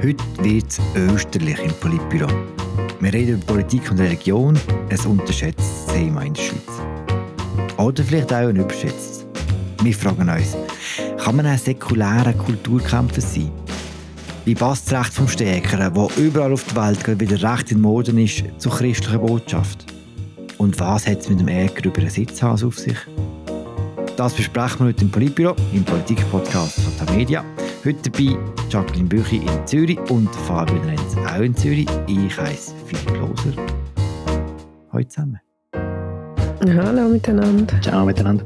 Heute wird es österlich im Politbüro. Wir reden über Politik und Religion, ein unterschätztes Thema in der Schweiz. Oder vielleicht auch ein überschätztes. Wir fragen uns, kann man ein säkularer Kulturkämpfer sein? Wie passt das Recht vom Stärkeren, das überall auf der Welt wieder recht in Mode ist, zur christlichen Botschaft? Und was hat es mit dem Ärger über einen Sitzhase auf sich? Das besprechen wir heute im Politbüro, im Politik-Podcast von Tamedia. Heute dabei Jacqueline Büchi in Zürich und Fabian Renz auch in Zürich. Ich heiße Philipp Loser. Hallo zusammen. Hallo miteinander. Ciao miteinander.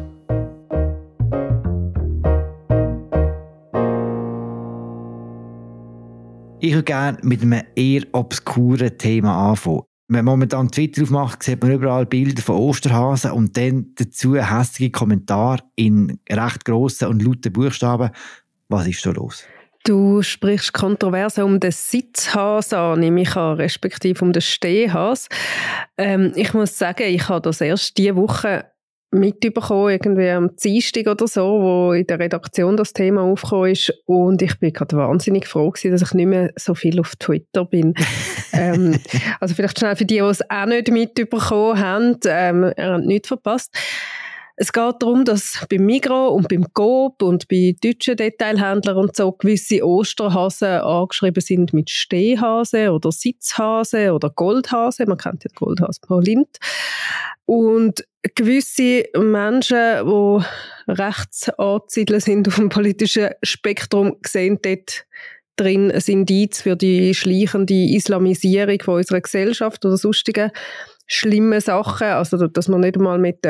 Ich würde gerne mit einem eher obskuren Thema anfangen. Wenn man momentan Twitter aufmacht, sieht man überall Bilder von Osterhasen und dann dazu hässliche Kommentare in recht grossen und lauten Buchstaben. Was ist da los? Du sprichst kontrovers um den Sitzhase an, nehme ich an, respektive um den Stehhase. Ich muss sagen, ich habe das erst diese Woche mitbekommen, irgendwie am Dienstag oder so, wo in der Redaktion das Thema aufgekommen ist, und ich bin gerade wahnsinnig froh gewesen, dass ich nicht mehr so viel auf Twitter bin. Also vielleicht schnell für die es auch nicht mitbekommen haben, ihr habt nichts verpasst. Es geht darum, dass beim Migros und beim Coop und bei deutschen Detailhändlern und so gewisse Osterhasen angeschrieben sind mit Stehhase oder Sitzhase oder Goldhase. Man kennt ja die Goldhase Frau Lind. Und gewisse Menschen, die rechts angesiedelt sind auf dem politischen Spektrum, sehen dort drin ein Indiz für die schleichende Islamisierung von unserer Gesellschaft oder sonstige schlimme Sachen. Also, dass man nicht einmal mehr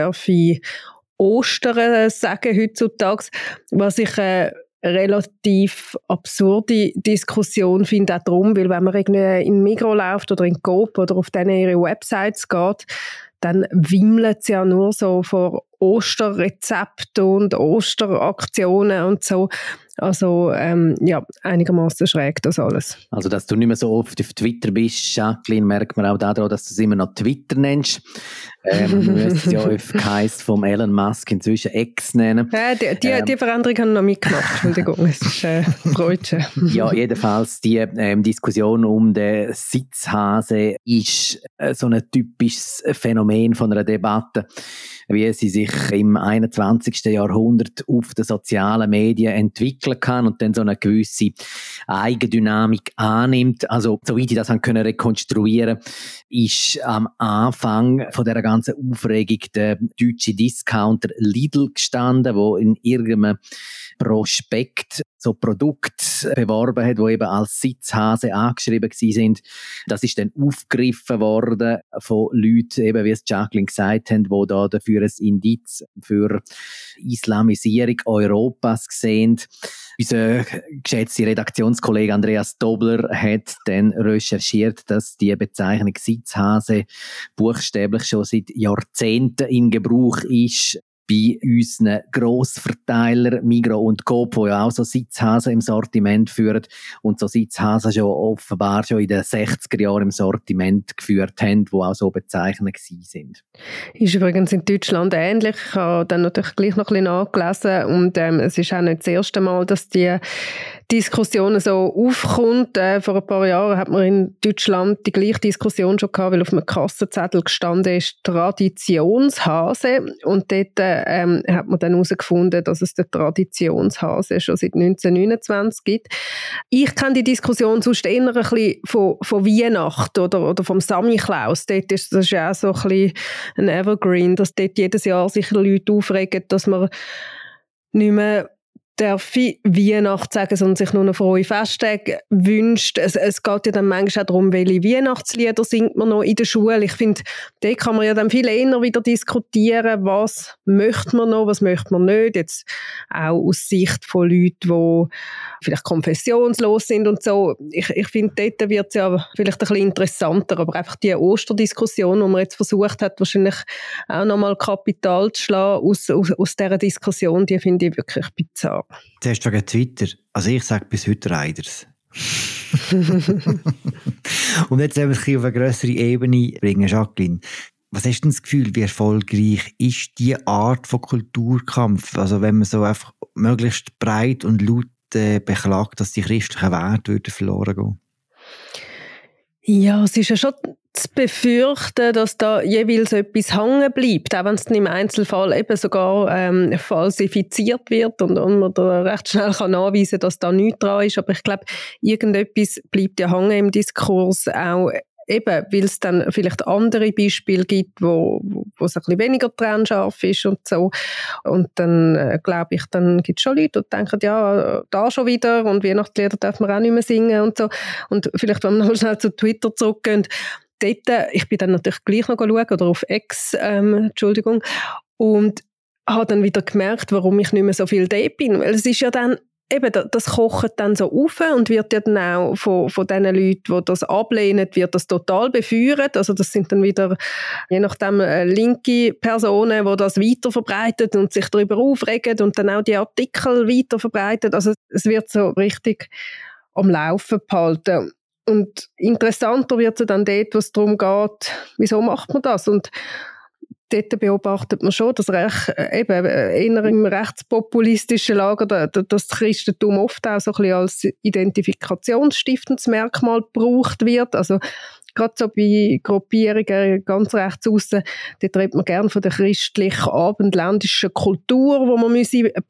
Ostern sagen heutzutage, was ich eine relativ absurde Diskussion finde, auch darum, weil wenn man irgendwie in Migros läuft oder in Coop oder auf denen ihre Websites geht, dann wimmelt es ja nur so von Osterrezepten und Osteraktionen und so. Also ja, einigermaßen schräg das alles. Also, dass du nicht mehr so oft auf Twitter bist, Jacqueline, merkt man auch daran, dass du es immer noch Twitter nennst. Du hast es ja heisst vom Elon Musk inzwischen X nennen. Die Veränderung habe ich noch mitgemacht, Entschuldigung, es ist Freudchen. Ja, jedenfalls die Diskussion um den Sitzhase ist so ein typisches Phänomen von einer Debatte, wie sie sich im 21. Jahrhundert auf den sozialen Medien entwickeln kann und dann so eine gewisse Eigendynamik annimmt. Also, soweit ich das können rekonstruieren, ist am Anfang von dieser ganzen Aufregung der deutsche Discounter Lidl gestanden, wo in irgendeinem Prospekt so Produkte beworben hat, die eben als Sitzhase angeschrieben sind. Das ist dann aufgegriffen worden von Leuten, eben wie es Jacqueline gesagt haben, die da dafür ein Indiz für Islamisierung Europas sehen. Unser geschätzter Redaktionskollege Andreas Dobler hat dann recherchiert, dass die Bezeichnung Sitzhase buchstäblich schon seit Jahrzehnten in Gebrauch ist bei unseren Grossverteilern Migros und Coop, die ja auch so Sitzhasen im Sortiment führen und so Sitzhasen schon offenbar schon in den 60er Jahren im Sortiment geführt haben, die auch so bezeichnet sind. Ist übrigens in Deutschland ähnlich. Ich habe dann natürlich gleich noch ein bisschen nachgelesen und es ist auch nicht das erste Mal, dass die Diskussion so aufkommt. Vor ein paar Jahren hat man in Deutschland die gleiche Diskussion schon gehabt, weil auf einem Kassenzettel gestanden ist Traditionshase, und dort hat man dann herausgefunden, dass es den Traditionshase schon seit 1929 gibt. Ich kenne die Diskussion sonst eher ein bisschen von Weihnachten oder vom Samichlaus. Dort ist das ja auch so ein bisschen ein Evergreen, dass dort jedes Jahr sich Leute aufregen, dass man nicht mehr darf ich Weihnachten sagen, sondern sich nur noch frohe Festtage wünscht. Es geht ja dann manchmal auch darum, welche Weihnachtslieder singt man noch in der Schule. Ich finde, da kann man ja dann viel eher wieder diskutieren, was möchte man noch, was möchte man nicht. Jetzt auch aus Sicht von Leuten, die vielleicht konfessionslos sind und so. Ich finde, dort wird es ja vielleicht ein bisschen interessanter, aber einfach die Osterdiskussion, die man jetzt versucht hat, wahrscheinlich auch nochmal Kapital zu schlagen aus dieser Diskussion, die finde ich wirklich bizarr. Zuerst wegen Twitter. Also ich sage bis heute Riders. Und jetzt wollen wir es auf eine grössere Ebene bringen, Jacqueline. Was hast du denn das Gefühl, wie erfolgreich ist diese Art von Kulturkampf? Also wenn man so einfach möglichst breit und laut beklagt, dass die christlichen Werte verloren gehen? Ja, es ist ja schon zu befürchten, dass da jeweils etwas hängen bleibt, auch wenn es dann im Einzelfall eben sogar falsifiziert wird und man da recht schnell kann nachweisen, dass da nichts dran ist. Aber ich glaube, irgendetwas bleibt ja hängen im Diskurs, auch eben, weil es dann vielleicht andere Beispiele gibt, wo es ein bisschen weniger trennscharf ist und so. Und dann glaube ich, dann gibt es schon Leute, die denken, ja, da schon wieder und Weihnachtslieder darf man auch nicht mehr singen und so. Und vielleicht, wenn wir noch schnell zu Twitter zurückgehen, dort, ich bin dann natürlich gleich noch schauen, oder auf X, Entschuldigung, und habe dann wieder gemerkt, warum ich nicht mehr so viel dort bin. Weil es ist ja dann eben, das kocht dann so auf und wird ja dann auch von den Leuten, die das ablehnen, wird das total befeuert. Also das sind dann wieder, je nachdem, linke Personen, die das weiterverbreiten und sich darüber aufregen und dann auch die Artikel weiterverbreiten. Also es wird so richtig am Laufen behalten. Und interessanter wird es dann dort, wo es darum geht, wieso macht man das? Und dort beobachtet man schon, dass eben eher im rechtspopulistischen Lager das Christentum oft auch so ein bisschen als identifikationsstiftendes Merkmal gebraucht wird. Also gerade so bei Gruppierungen ganz rechts aussen, dort redet man gerne von der christlichen abendländischen Kultur, die man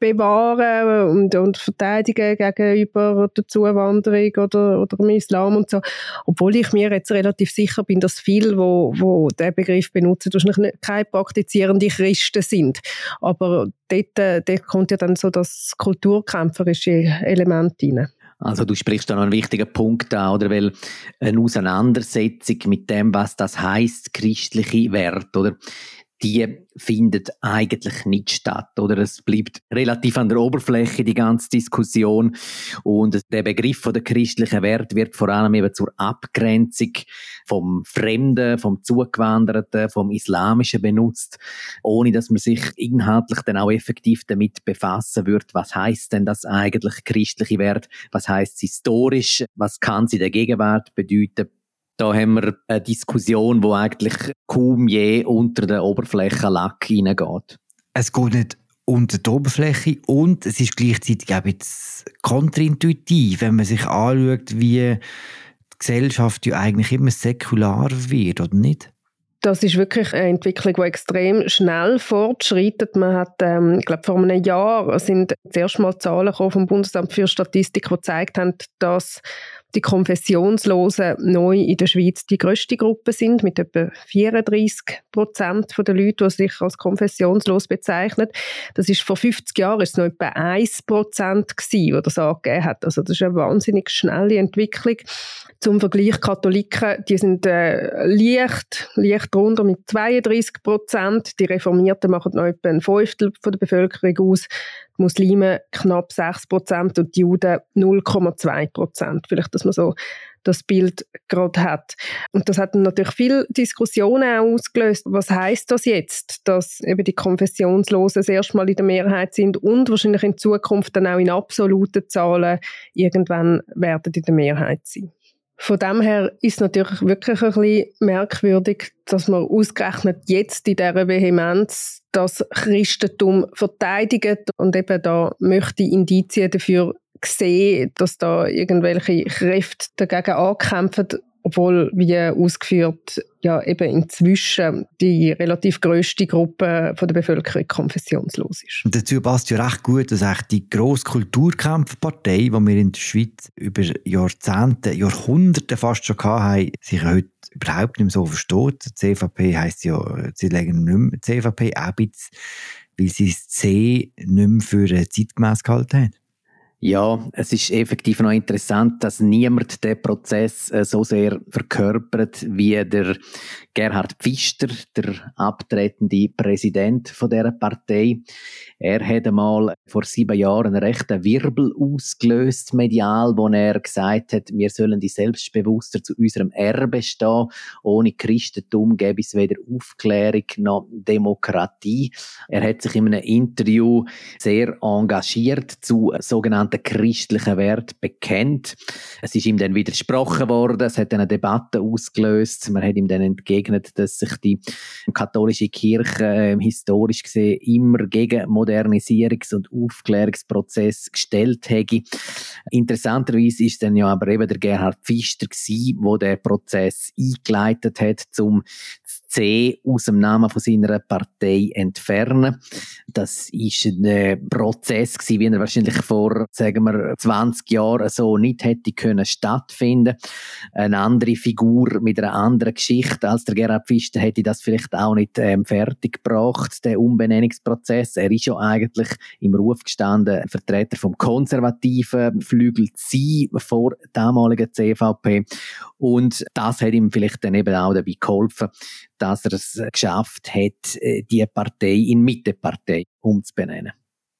bewahren und verteidigen gegenüber der Zuwanderung oder dem Islam und so. Obwohl ich mir jetzt relativ sicher bin, dass viele, die diesen Begriff benutzen, wahrscheinlich keine praktizierende Christen sind. Aber dort kommt ja dann so das kulturkämpferische Element rein. Also du sprichst da noch einen wichtigen Punkt an, oder? Weil eine Auseinandersetzung mit dem, was das heisst, christliche Werte, oder? Die findet eigentlich nicht statt, oder? Es bleibt relativ an der Oberfläche, die ganze Diskussion. Und der Begriff von der christlichen Wert wird vor allem eben zur Abgrenzung vom Fremden, vom Zugewanderten, vom Islamischen benutzt, ohne dass man sich inhaltlich dann auch effektiv damit befassen wird, was heisst denn das eigentlich christliche Wert? Was heisst es historisch? Was kann sie der Gegenwart bedeuten? Da haben wir eine Diskussion, die eigentlich kaum je unter den Oberflächenlack hineingeht. Es geht nicht unter die Oberfläche und es ist gleichzeitig auch jetzt kontraintuitiv, wenn man sich anschaut, wie die Gesellschaft ja eigentlich immer säkularer wird, oder nicht? Das ist wirklich eine Entwicklung, die extrem schnell fortschreitet. Man hat, ich glaube, vor einem Jahr sind zuerst mal Zahlen vom Bundesamt für Statistik, die gezeigt haben, dass die Konfessionslosen neu in der Schweiz die grösste Gruppe sind, mit etwa 34% der Leute, die sich als konfessionslos bezeichnen. Das ist vor 50 Jahren ist es noch etwa 1% gewesen, die das angegeben hat. Also das ist eine wahnsinnig schnelle Entwicklung. Zum Vergleich, Katholiken, die sind leicht drunter mit 32%. Die Reformierten machen noch etwa ein Fünftel von der Bevölkerung aus. Die Muslime knapp 6% und die Juden 0,2%. Vielleicht, dass man so das Bild gerade hat. Und das hat dann natürlich viele Diskussionen auch ausgelöst. Was heisst das jetzt, dass eben die Konfessionslosen das erste Mal in der Mehrheit sind und wahrscheinlich in Zukunft dann auch in absoluten Zahlen irgendwann werden in der Mehrheit sein? Von dem her ist es natürlich wirklich ein bisschen merkwürdig, dass man ausgerechnet jetzt in dieser Vehemenz das Christentum verteidigt und eben da möchte Indizien dafür sehen, dass da irgendwelche Kräfte dagegen ankämpfen, obwohl, wie ausgeführt, ja eben inzwischen die relativ grösste Gruppe von der Bevölkerung konfessionslos ist. Und dazu passt ja recht gut, dass echt die grosse Kulturkampfpartei, die wir in der Schweiz über Jahrzehnte, Jahrhunderte fast schon hatten, sich heute überhaupt nicht mehr so versteht. Die CVP heisst ja, sie legen nicht mehr CVP, auch ein bisschen, weil sie das C nicht mehr für zeitgemäss gehalten haben. Ja, es ist effektiv noch interessant, dass niemand den Prozess so sehr verkörpert wie der Gerhard Pfister, der abtretende Präsident von dieser Partei. Er hat einmal vor 7 Jahren einen rechten Wirbel ausgelöst, medial, wo er gesagt hat, wir sollen die selbstbewusster zu unserem Erbe stehen. Ohne Christentum gäbe es weder Aufklärung noch Demokratie. Er hat sich in einem Interview sehr engagiert zu sogenannten sogenannten christlichen Werte bekennt. Es ist ihm dann widersprochen worden, es hat eine Debatte ausgelöst, man hat ihm dann entgegnet, dass sich die katholische Kirche historisch gesehen immer gegen Modernisierungs- und Aufklärungsprozess gestellt hätte. Interessanterweise ist dann ja aber eben der Gerhard Pfister gsi, wo der Prozess eingeleitet hat, um das C aus dem Namen von seiner Partei entfernen. Das ist ein Prozess gewesen, wie er wahrscheinlich vor, sagen wir, 20 Jahren so nicht hätte können stattfinden. Eine andere Figur mit einer anderen Geschichte als der Gerhard Pfister hätte das vielleicht auch nicht fertig gebracht, der Umbenennungsprozess. Er ist ja eigentlich im Ruf gestanden, Vertreter vom konservativen Flügel zu sein vor der damaligen CVP. Und das hat ihm vielleicht dann eben auch dabei geholfen, dass er es geschafft hat, die Partei in Mittepartei umzubenennen.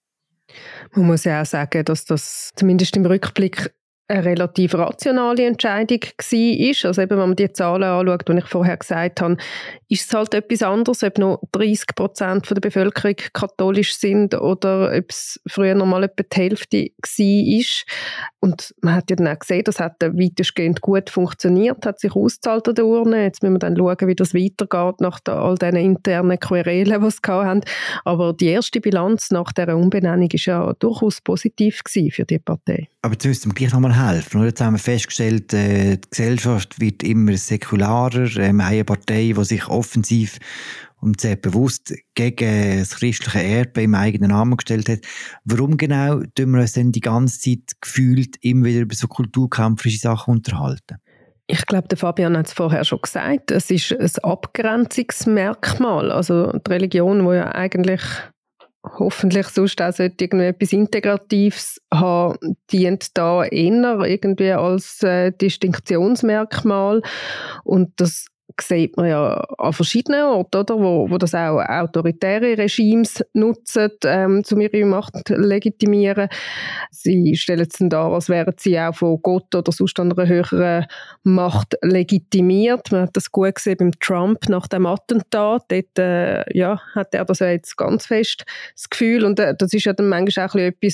Man muss ja auch sagen, dass das zumindest im Rückblick eine relativ rationale Entscheidung war. Also eben, wenn man die Zahlen anschaut, die ich vorher gesagt habe, ist es halt etwas anderes, ob noch 30% der Bevölkerung katholisch sind oder ob es früher noch mal etwa die Hälfte war. Und man hat ja dann auch gesehen, das hat weitestgehend gut funktioniert, hat sich ausgezahlt an der Urne. Jetzt müssen wir dann schauen, wie das weitergeht nach all diesen internen Querelen, die sie hatten. Aber die erste Bilanz nach dieser Umbenennung war ja durchaus positiv für die Partei. Aber jetzt müsste man gleich noch mal helfen. Oder? Jetzt haben wir festgestellt, die Gesellschaft wird immer säkularer. Eine Partei, die sich offensiv und sehr bewusst gegen das christliche Erbe im eigenen Namen gestellt hat. Warum genau tun wir uns denn die ganze Zeit gefühlt immer wieder über so kulturkämpferische Sachen unterhalten? Ich glaube, der Fabian hat es vorher schon gesagt, es ist ein Abgrenzungsmerkmal. Also die Religion, die ja eigentlich hoffentlich sonst auch irgendwie etwas Integratives haben, dient da eher irgendwie als Distinktionsmerkmal. Und das sieht man ja an verschiedenen Orten, oder? Wo das auch autoritäre Regimes nutzen, um ihre Macht zu legitimieren. Sie stellen es dann dar, als wären sie auch von Gott oder sonst einer höheren Macht legitimiert. Man hat das gut gesehen beim Trump nach dem Attentat. Dort hat er das ja jetzt ganz fest das Gefühl. Und das ist ja dann manchmal auch etwas,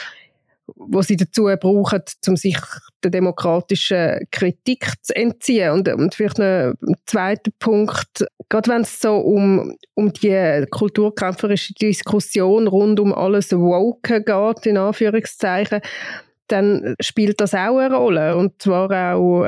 wo sie dazu brauchen, um sich der demokratischen Kritik zu entziehen. Und vielleicht ein zweiter Punkt, gerade wenn es so um die kulturkämpferische Diskussion rund um alles Woke geht, in Anführungszeichen, dann spielt das auch eine Rolle. Und zwar auch,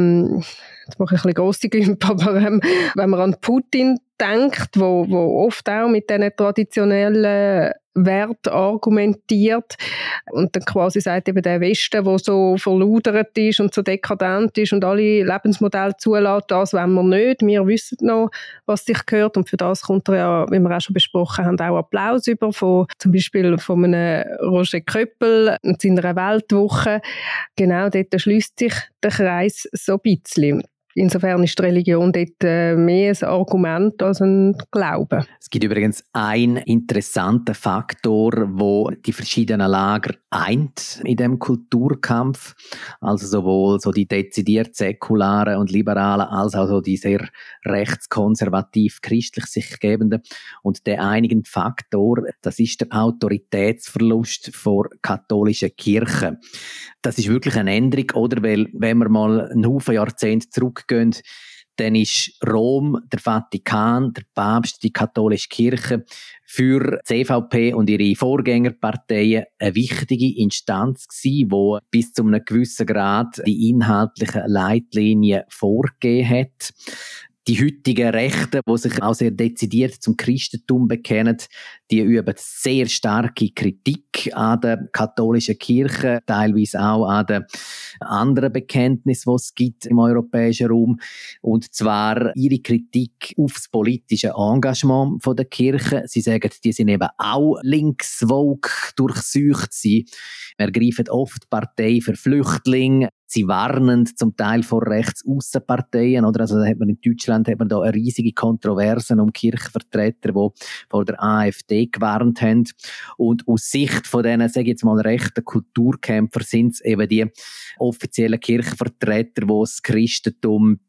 jetzt mache ich ein bisschen grosszügig, aber wenn man an Putin denkt, wo oft auch mit diesen traditionellen Wert argumentiert und dann quasi sagt eben der Westen, der so verludert ist und so dekadent ist und alle Lebensmodelle zulässt, das wollen wir nicht, wir wissen noch, was sich gehört und für das kommt er ja, wie wir auch schon besprochen haben, auch Applaus über, zum Beispiel von einem Roger Köppel und seiner Weltwoche. Genau dort schließt sich der Kreis so ein bisschen. Insofern ist die Religion dort mehr ein Argument als ein Glaube. Es gibt übrigens einen interessanten Faktor, wo die verschiedenen Lager eint in dem Kulturkampf. Also sowohl so die dezidiert säkularen und liberalen, als auch so die sehr rechtskonservativ christlich sich gebenden. Und der einigende Faktor, das ist der Autoritätsverlust vor katholischen Kirche. Das ist wirklich eine Änderung, oder? Weil, wenn wir mal einen Haufen Jahrzehnte zurückgehen, dann ist Rom, der Vatikan, der Papst, die katholische Kirche für die CVP und ihre Vorgängerparteien eine wichtige Instanz gewesen, die bis zu einem gewissen Grad die inhaltlichen Leitlinien vorgegeben hat. Die heutigen Rechten, die sich auch sehr dezidiert zum Christentum bekennen, die üben sehr starke Kritik an der katholischen Kirche, teilweise auch an den anderen Bekenntnissen, die es gibt im europäischen Raum. Und zwar ihre Kritik auf das politische Engagement der Kirche. Sie sagen, die sind eben auch links-woke durchseucht. Sie ergreifen oft Partei für Flüchtlinge. Sie warnen zum Teil vor Rechtsaußenparteien, oder? Also, in Deutschland hat man da eine riesige Kontroversen um Kirchenvertreter, die vor der AfD gewarnt haben. Und aus Sicht von diesen, sage ich jetzt mal, rechten Kulturkämpfer sind es eben die offiziellen Kirchenvertreter, die das Christentum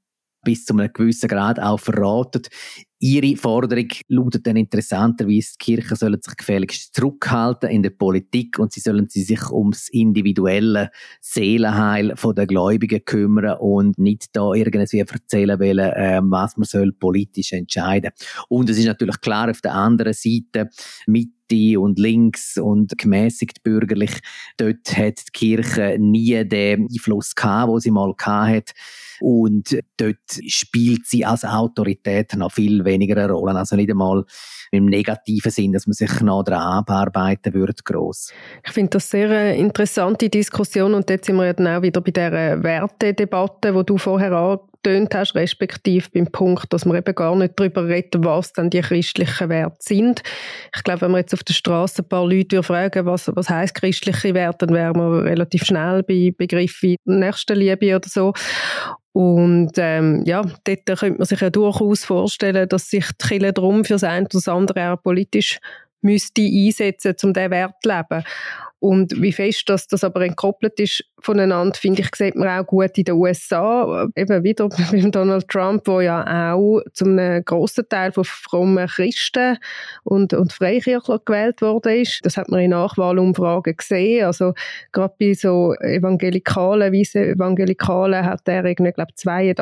bis zu einem gewissen Grad auch verraten. Ihre Forderung lautet dann interessanterweise, die Kirchen sollen sich gefälligst zurückhalten in der Politik und sie sollen sich ums individuelle Seelenheil der Gläubigen kümmern und nicht da irgendwie erzählen wollen, was man soll politisch entscheiden. Und es ist natürlich klar, auf der anderen Seite Mitte und links und gemäßigt bürgerlich, dort hat die Kirche nie den Einfluss gehabt, den sie mal hatte. Und dort spielt sie als Autorität noch viel weniger eine Rolle. Also nicht einmal im negativen Sinn, dass man sich noch daran abarbeiten würde, gross. Ich finde das sehr eine interessante Diskussion und dort sind wir ja dann auch wieder bei dieser Wertedebatte, die du vorher angetönt hast, respektive beim Punkt, dass wir eben gar nicht darüber reden, was dann die christlichen Werte sind. Ich glaube, wenn wir jetzt auf der Straße ein paar Leute fragen, was heisst christliche Werte, dann wären wir relativ schnell bei Begriffen wie Nächstenliebe oder so. Und dort könnte man sich ja durchaus vorstellen, dass sich die Kirche darum für das eine oder das andere auch politisch müsste einsetzen, um diesen Wert zu leben. Und wie fest das aber entkoppelt ist voneinander, finde ich, sieht man auch gut in den USA. Eben wieder mit Donald Trump, der ja auch zu einem grossen Teil von frommen Christen und Freikirchler gewählt worden ist. Das hat man in Nachwahlumfragen gesehen. Also gerade bei so weißen Evangelikalen hat er irgendwie, glaube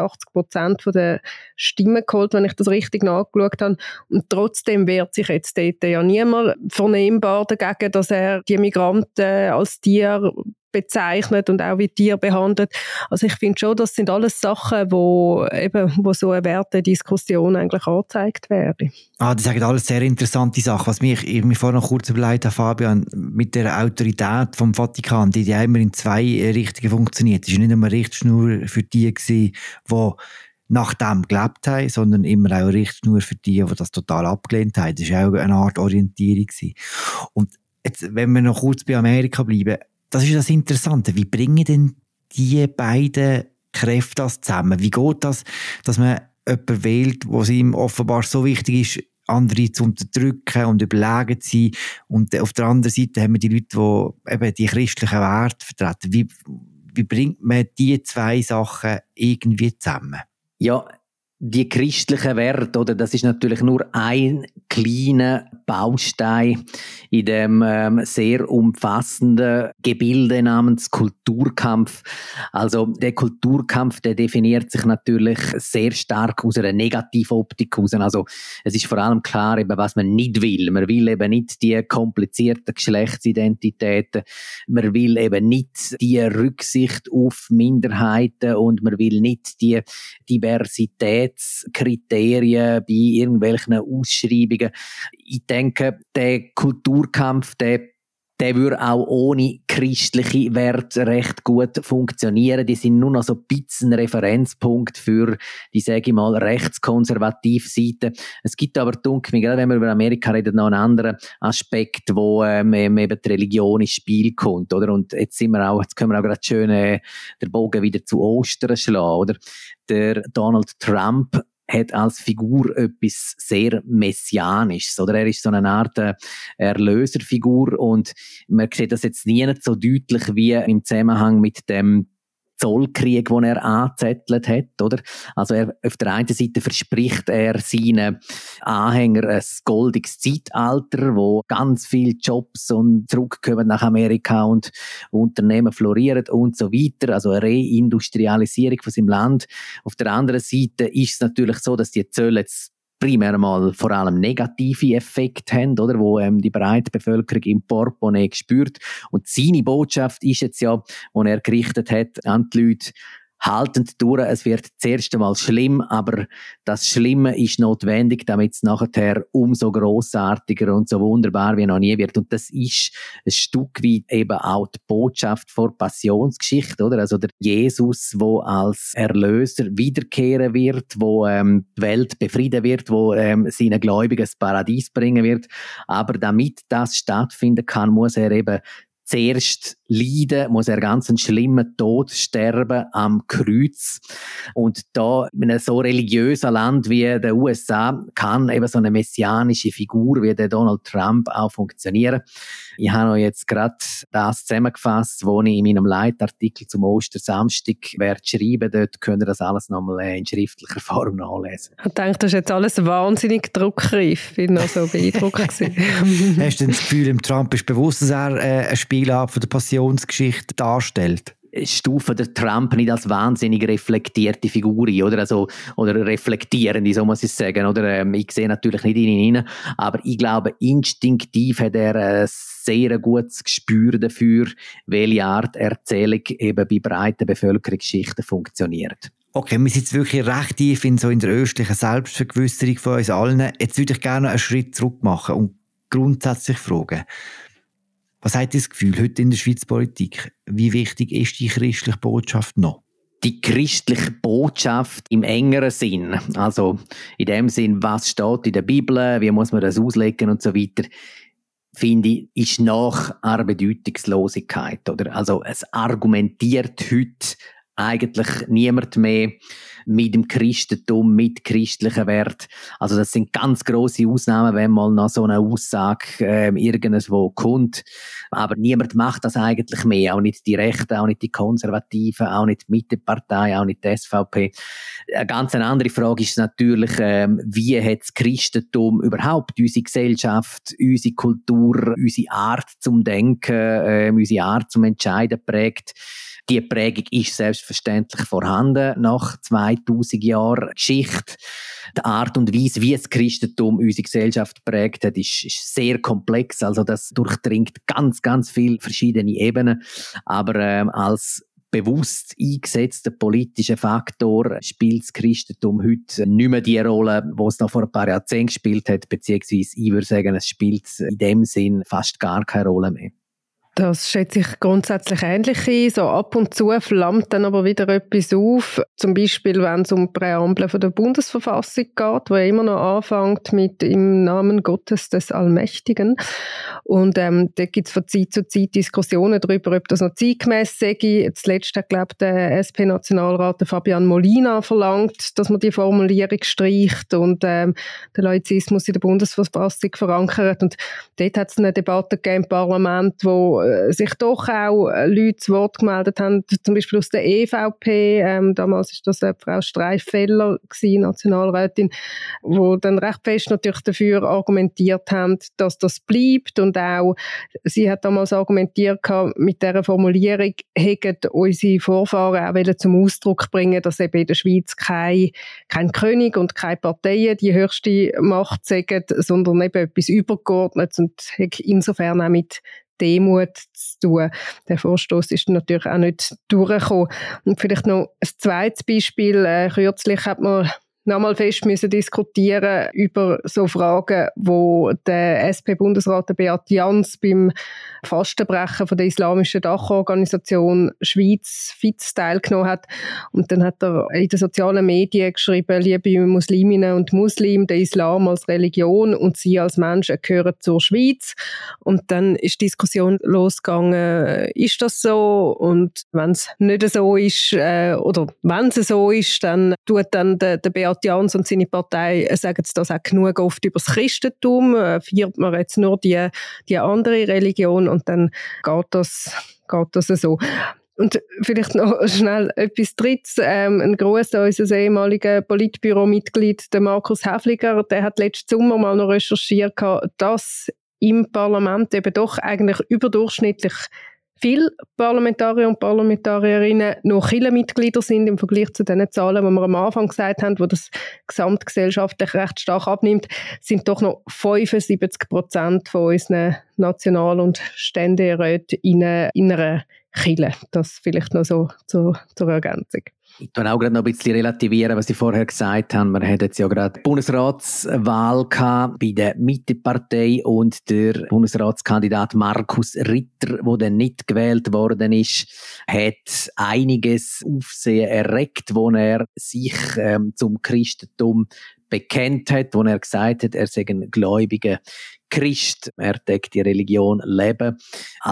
82% der Stimmen geholt, wenn ich das richtig nachgeschaut habe. Und trotzdem wehrt sich jetzt dort ja niemand vernehmbar dagegen, dass er die Migranten als Tier bezeichnet und auch wie Tier behandelt. Also ich finde schon, das sind alles Sachen, wo so eine Wertediskussion eigentlich angezeigt werden. Das sind alles sehr interessante Sachen. Was ich mir vorhin noch kurz überlegt habe, Fabian, mit der Autorität vom Vatikan, die immer in zwei Richtungen funktioniert. Es war nicht immer Richtschnur für die, die nach dem gelebt haben, sondern immer auch Richtschnur für die das total abgelehnt haben. Das war auch eine Art Orientierung. Und jetzt, wenn wir noch kurz bei Amerika bleiben, das ist das Interessante. Wie bringen denn die beiden Kräfte das zusammen? Wie geht das, dass man jemanden wählt, wo es ihm offenbar so wichtig ist, andere zu unterdrücken und überlegen zu sein? Und auf der anderen Seite haben wir die Leute, die eben die christlichen Werte vertreten. Wie bringt man diese zwei Sachen irgendwie zusammen? Ja, die christlichen Werte, oder, das ist natürlich nur ein kleiner Baustein in dem sehr umfassenden Gebilde namens Kulturkampf. Also der Kulturkampf, der definiert sich natürlich sehr stark aus einer Negativoptik heraus. Also es ist vor allem klar, eben, was man nicht will. Man will eben nicht die komplizierten Geschlechtsidentitäten. Man will eben nicht die Rücksicht auf Minderheiten und man will nicht die Diversitätskriterien bei irgendwelchen Ausschreibungen. Ich denke, der Kulturkampf, der würde auch ohne christliche Werte recht gut funktionieren. Die sind nur noch so ein bisschen Referenzpunkt für die, sage ich mal, rechtskonservative Seite. Es gibt aber, denke ich, gerade wenn wir über Amerika reden, noch einen anderen Aspekt, wo eben die Religion ins Spiel kommt, oder? Und jetzt können wir auch gerade schön den Bogen wieder zu Ostern schlagen, oder? Der Donald Trump hat als Figur etwas sehr Messianisches, oder? Er ist so eine Art Erlöserfigur und man sieht das jetzt nie so deutlich wie im Zusammenhang mit dem Zollkrieg, den er angezettelt hat, oder? Also auf der einen Seite verspricht er seinen Anhängern ein goldiges Zeitalter, wo ganz viele Jobs und zurückkommen nach Amerika und Unternehmen florieren und so weiter, also eine Reindustrialisierung von seinem Land. Auf der anderen Seite ist es natürlich so, dass die Zölle jetzt primär mal vor allem negative Effekte haben, oder, wo die breite Bevölkerung im Portemonnaie spürt. Und seine Botschaft ist jetzt ja, die er gerichtet hat an die Leute, haltend durch, es wird zuerst einmal schlimm, aber das Schlimme ist notwendig, damit es nachher umso grossartiger und so wunderbar wie noch nie wird. Und das ist ein Stück weit eben auch die Botschaft vor Passionsgeschichte, oder? Also der Jesus, wo als Erlöser wiederkehren wird, wo die Welt befrieden wird, wo seinen Gläubigen das Paradies bringen wird. Aber damit das stattfinden kann, muss er eben zuerst leiden, muss er ganz einen schlimmen Tod sterben am Kreuz. Und da in einem so religiösen Land wie den USA kann eben so eine messianische Figur wie der Donald Trump auch funktionieren. Ich habe euch jetzt gerade das zusammengefasst, was ich in meinem Leitartikel zum Ostersamstag werde schreiben. Dort könnt ihr das alles nochmal in schriftlicher Form nachlesen. Ich denke, das ist jetzt alles wahnsinnig druckreif. Ich bin noch so beeindruckt. Hast du das Gefühl, dem Trump ist bewusst, dass er eine Spielart von der Passionsgeschichte darstellt? Stufen der Trump nicht als wahnsinnig reflektierte Figur ein, oder? Also, oder reflektierende, so muss ich sagen. Oder, ich sehe natürlich nicht in ihn hinein, aber ich glaube, instinktiv hat er ein sehr gutes Gespür dafür, welche Art Erzählung eben bei breiten Bevölkerungsschichten funktioniert. Okay, wir sind jetzt wirklich recht tief in der östlichen Selbstvergewisserung von uns allen. Jetzt würde ich gerne einen Schritt zurück machen und grundsätzlich fragen, was hat das Gefühl heute in der Schweizer Politik? Wie wichtig ist die christliche Botschaft noch? Die christliche Botschaft im engeren Sinn, also in dem Sinn, was steht in der Bibel, wie muss man das auslegen und so weiter, finde ich, ist nach einer Bedeutungslosigkeit. Oder? Also es argumentiert heute eigentlich niemand mehr mit dem Christentum, mit christlichen Wert. Also das sind ganz grosse Ausnahmen, wenn mal noch so eine Aussage irgendwo kommt. Aber niemand macht das eigentlich mehr. Auch nicht die Rechten, auch nicht die Konservativen, auch nicht die Mittepartei, auch nicht die SVP. Eine ganz andere Frage ist natürlich, wie hat das Christentum überhaupt unsere Gesellschaft, unsere Kultur, unsere Art zum Denken, unsere Art zum Entscheiden prägt. Die Prägung ist selbstverständlich vorhanden nach 2000 Jahren Geschichte. Die Art und Weise, wie das Christentum unsere Gesellschaft prägt hat, ist sehr komplex. Also das durchdringt ganz, ganz viele verschiedene Ebenen. Aber als bewusst eingesetzter politischer Faktor spielt das Christentum heute nicht mehr die Rolle, die es noch vor ein paar Jahrzehnten gespielt hat, beziehungsweise ich würde sagen, es spielt in dem Sinn fast gar keine Rolle mehr. Das schätze ich grundsätzlich ähnlich ein. So ab und zu flammt dann aber wieder etwas auf. Zum Beispiel, wenn es um die Präambel von der Bundesverfassung geht, wo immer noch anfängt mit «Im Namen Gottes des Allmächtigen». Und da gibt es von Zeit zu Zeit Diskussionen darüber, ob das noch zeitgemäss sei. Zuletzt hat, glaube ich, der SP-Nationalrat Fabian Molina verlangt, dass man die Formulierung streicht und den Laizismus in der Bundesverfassung verankert. Und dort hat es eine Debatte gegeben im Parlament, wo sich doch auch Leute zu Wort gemeldet haben, zum Beispiel aus der EVP, damals ist das Frau Streiffeller gewesen, Nationalrätin, wo dann recht fest natürlich dafür argumentiert haben, dass das bleibt und auch, sie hat damals argumentiert, mit dieser Formulierung hätten unsere Vorfahren auch zum Ausdruck bringen, dass eben in der Schweiz kein König und keine Parteien die höchste Macht sagen, sondern eben etwas Übergeordnetes und insofern auch mit Demut zu tun. Der Vorstoß ist natürlich auch nicht durchgekommen. Und vielleicht noch ein zweites Beispiel. Kürzlich hat man nochmal fest müssen diskutieren über so Fragen, wo der SP-Bundesrat Beat Jans beim Fastenbrechen von der islamischen Dachorganisation Schweiz FITS teilgenommen hat. Und dann hat er in den sozialen Medien geschrieben, liebe Musliminnen und Muslim, der Islam als Religion und sie als Menschen gehören zur Schweiz. Und dann ist die Diskussion losgegangen, ist das so? Und wenn es nicht so ist, oder wenn es so ist, dann tut dann der Beat Jans und seine Partei sagen das auch genug oft über das Christentum, feiert man jetzt nur die andere Religion und dann geht das so. Und vielleicht noch schnell etwas Drittes. Ein Gruß an unser ehemaliges Politbüro-Mitglied, der Markus Häfliger, der hat letzten Sommer mal noch recherchiert, dass im Parlament eben doch eigentlich überdurchschnittlich viele Parlamentarier und Parlamentarierinnen noch Kirchenmitglieder sind im Vergleich zu den Zahlen, die wir am Anfang gesagt haben, wo das gesamtgesellschaftlich recht stark abnimmt, sind doch noch 75% von unseren National- und Ständeräten in einer Kirche. Das vielleicht noch so zur Ergänzung. Ich kann auch gerade noch ein bisschen relativieren, was ich vorher gesagt habe. Wir hatten jetzt ja gerade die Bundesratswahl gehabt bei der Mittepartei und der Bundesratskandidat Markus Ritter, der dann nicht gewählt worden ist, hat einiges Aufsehen erregt, wo er sich zum Christentum bekennt hat, wo er gesagt hat, er sei ein gläubiger Christ, er deckt die Religion leben. Also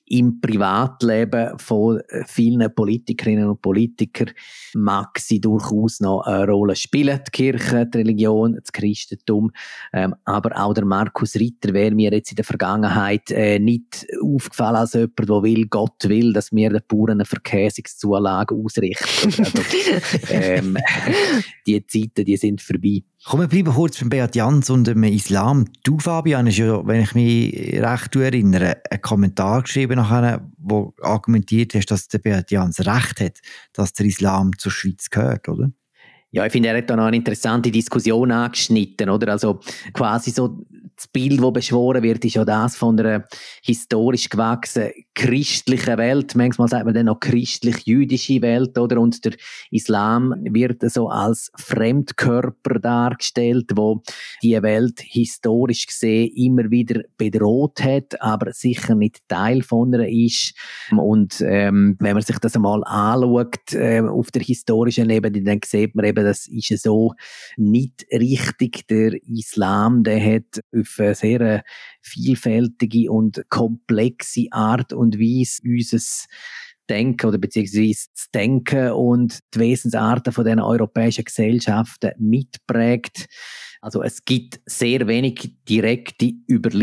im Privatleben von vielen Politikerinnen und Politikern mag sie durchaus noch eine Rolle spielen. Die Kirche, die Religion, das Christentum. Aber auch der Markus Ritter wäre mir jetzt in der Vergangenheit nicht aufgefallen als jemand, der will, Gott will, dass wir den Bauern eine Verkäsungszulage ausrichten. Also, die Zeiten, die sind vorbei. Komm, wir bleiben kurz beim Beat Jans und dem Islam. Du, Fabian, hast ja, wenn ich mich recht erinnere, einen Kommentar geschrieben nachher, wo argumentiert hast, dass der Beat Jans recht hat, dass der Islam zur Schweiz gehört, oder? Ja, ich finde, er hat da noch eine interessante Diskussion angeschnitten, oder? Also, quasi so, das Bild, das beschworen wird, ist ja das von einer historisch gewachsenen christlichen Welt. Manchmal sagt man dann auch christlich-jüdische Welt, oder? Und der Islam wird so als Fremdkörper dargestellt, wo die Welt historisch gesehen immer wieder bedroht hat, aber sicher nicht Teil von ihr ist. Und, wenn man sich das einmal anschaut, auf der historischen Ebene, dann sieht man eben, das ist so nicht richtig. Der Islam, der hat auf eine sehr vielfältige und komplexe Art und Weise unser Denken oder beziehungsweise das Denken und die Wesensarten von den europäischen Gesellschaften mitprägt. Also es gibt sehr wenig direkte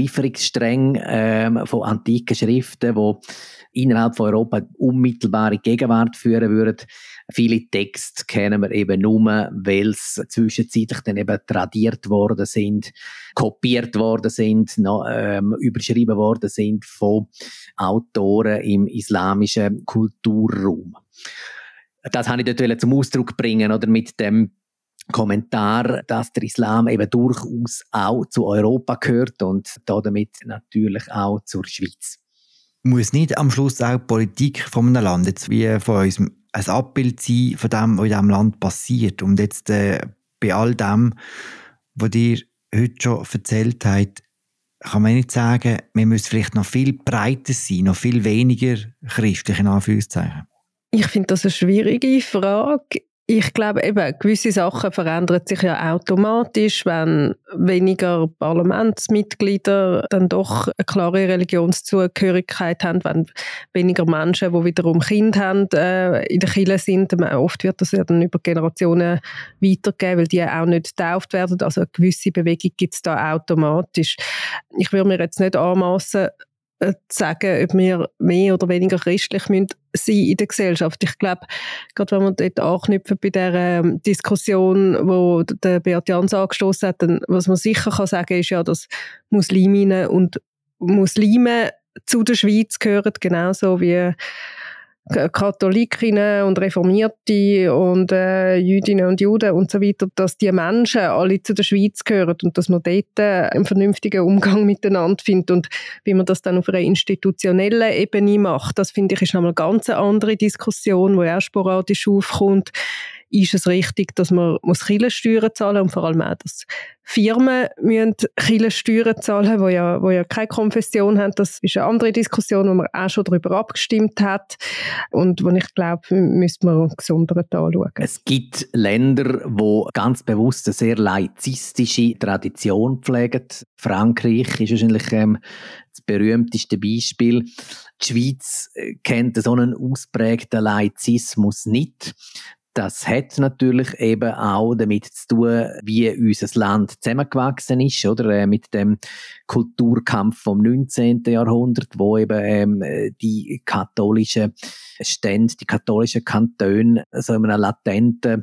Überlieferungsstränge von antiken Schriften, die innerhalb von Europa unmittelbare Gegenwart führen würden. Viele Texte kennen wir eben nur, weil sie zwischenzeitlich dann eben tradiert worden sind, kopiert worden sind, überschrieben worden sind von Autoren im islamischen Kulturraum. Das habe ich dort zum Ausdruck bringen, oder mit dem Kommentar, dass der Islam eben durchaus auch zu Europa gehört und damit natürlich auch zur Schweiz. Muss nicht am Schluss auch die Politik von einem Land jetzt wie von uns ein Abbild sein von dem, was in diesem Land passiert? Und jetzt bei all dem, was dir heute schon erzählt habt, kann man nicht sagen, wir müssen vielleicht noch viel breiter sein, noch viel weniger christlich in Anführungszeichen? Ich finde das eine schwierige Frage. Ich glaube eben, gewisse Sachen verändern sich ja automatisch, wenn weniger Parlamentsmitglieder dann doch eine klare Religionszugehörigkeit haben, wenn weniger Menschen, die wiederum Kinder haben, in der Kirche sind. Oft wird das ja dann über Generationen weitergegeben, weil die auch nicht getauft werden. Also eine gewisse Bewegung gibt es da automatisch. Ich würde mir jetzt nicht anmassen, zu sagen, ob wir mehr oder weniger christlich sein in der Gesellschaft. Ich glaube, gerade wenn wir dort anknüpfen bei der Diskussion, wo der Beat Jans angestoßen hat, dann, was man sicher kann sagen, ist ja, dass Musliminnen und Muslime zu der Schweiz gehören, genauso wie Katholikinnen und Reformierte und Jüdinnen und Juden und so weiter, dass die Menschen alle zu der Schweiz gehören und dass man dort einen vernünftigen Umgang miteinander findet. Und wie man das dann auf einer institutionellen Ebene macht, das finde ich ist nochmal ganz eine andere Diskussion, die auch sporadisch aufkommt. Ist es richtig, dass man Kirchensteuern zahlen muss und vor allem auch, dass Firmen Kirchensteuern zahlen, die ja keine Konfession haben. Das ist eine andere Diskussion, wo man auch schon darüber abgestimmt hat und wo ich glaube, müsste man gesondert anschauen. Es gibt Länder, die ganz bewusst eine sehr laizistische Tradition pflegen. Frankreich ist wahrscheinlich das berühmteste Beispiel. Die Schweiz kennt so einen ausprägten Laizismus nicht. Das hat natürlich eben auch damit zu tun, wie unser Land zusammengewachsen ist, oder? Mit dem Kulturkampf vom 19. Jahrhundert, wo eben die katholischen Stände, die katholischen Kantone so in einem latenten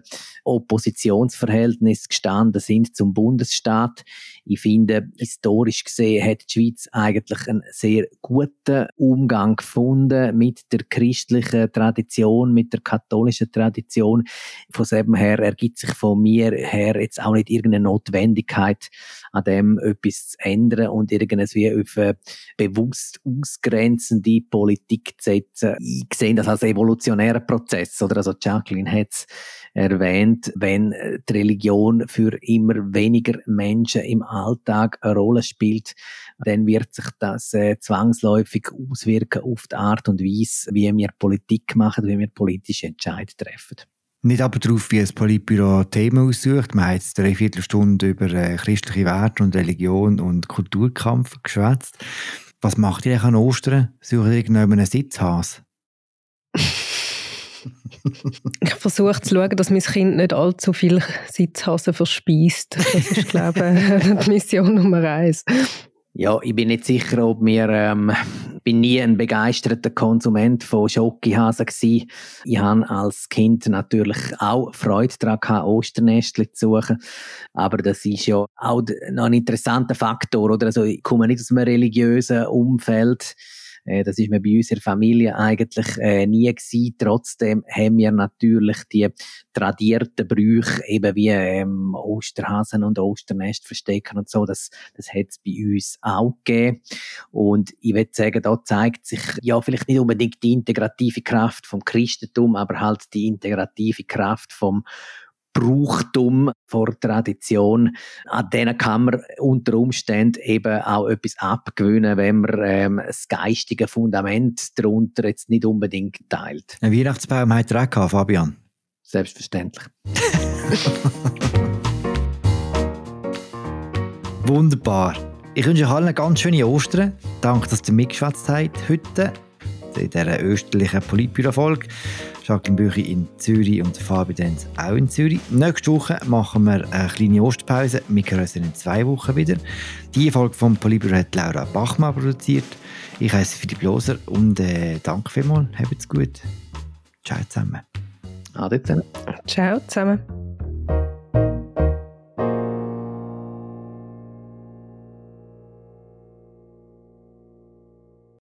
Oppositionsverhältnis gestanden sind zum Bundesstaat. Ich finde, historisch gesehen hat die Schweiz eigentlich einen sehr guten Umgang gefunden mit der christlichen Tradition, mit der katholischen Tradition. Von dem her ergibt sich von mir her jetzt auch nicht irgendeine Notwendigkeit, an dem etwas zu ändern und irgendwie auf eine bewusst ausgrenzende Politik zu setzen. Ich sehe das als evolutionären Prozess, oder? Also Jacqueline hat es erwähnt, wenn die Religion für immer weniger Menschen im Alltag eine Rolle spielt, dann wird sich das zwangsläufig auswirken auf die Art und Weise, wie wir Politik machen, wie wir politische Entscheidungen treffen. Nicht aber darauf, wie das Politbüro Themen aussucht. Wir haben jetzt 3/4 Stunde über christliche Werte und Religion und Kulturkampf geschwätzt. Was macht ihr eigentlich an Ostern? Sucht ihr irgendeinen Sitzhase? Ich versuche zu schauen, dass mein Kind nicht allzu viel Sitzhasen verspeist. Das ist, glaube ich, die Mission Nummer 1. Ja, ich bin nicht sicher, ob bin nie ein begeisterter Konsument von Schokihasen gsi. Ich habe als Kind natürlich auch Freude daran gehabt, Osternestchen zu suchen. Aber das ist ja auch noch ein interessanter Faktor, oder? Also, ich komme nicht aus einem religiösen Umfeld. Das ist mir bei unserer Familie eigentlich nie gewesen. Trotzdem haben wir natürlich die tradierten Brüche, eben wie Osterhasen und Osternest verstecken und so. Das hat es bei uns auch gegeben. Und ich würde sagen, da zeigt sich ja vielleicht nicht unbedingt die integrative Kraft vom Christentum, aber halt die integrative Kraft vom Brauchtum vor Tradition. An denen kann man unter Umständen eben auch etwas abgewöhnen, wenn man das geistige Fundament darunter jetzt nicht unbedingt teilt. Ein Weihnachtsbaum hat er auch gehabt, Fabian? Selbstverständlich. Wunderbar. Ich wünsche euch allen eine ganz schöne Ostern. Danke, dass ihr mitgeschwätzt habt heute in dieser österlichen Politbüro-Folge. Jacqueline Büchi in Zürich und Fabian Denz auch in Zürich. Nächste Woche machen wir eine kleine Osterpause. Wir hören uns in 2 Wochen wieder. Die Folge vom Politbüro hat Laura Bachmann produziert. Ich heiße Philipp Loser und danke vielmals. Habt's gut. Ciao zusammen. Ade zusammen. Ciao zusammen.